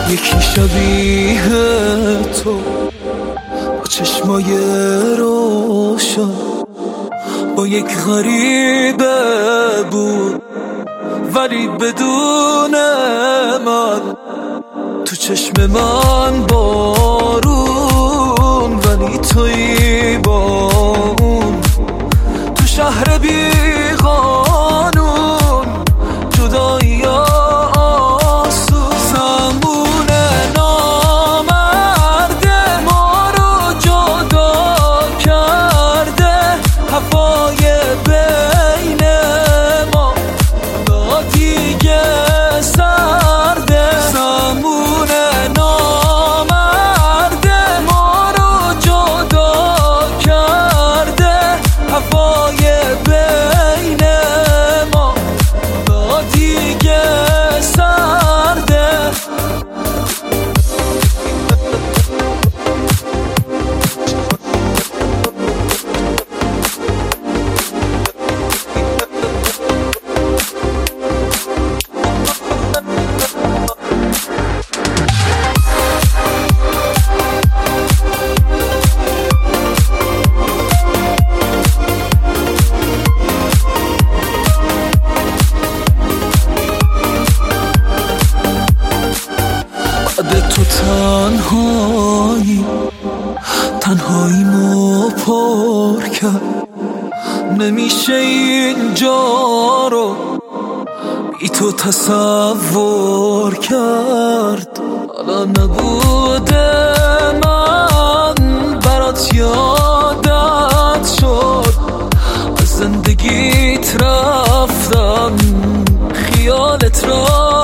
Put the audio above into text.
یکی شبیه تو با چشمای روشن با یک غریبه بود، ولی بدون من تو چشم من بارون، ولی تویی با اون تو شهر بی قانون. جدایی آسون زمان نامرده ما رو جدا کرده، هوای بین ما دیگه سرده. زمان نامرده ما رو جدا کرده، هوای بین ما دیگه سرده. بعد تو تنهاییمو پر کرد، نمیشه اینجا رو بی تو تصور کرد. حالا نبوده من برات یادت شد، از زندگیت رفتم خیالت را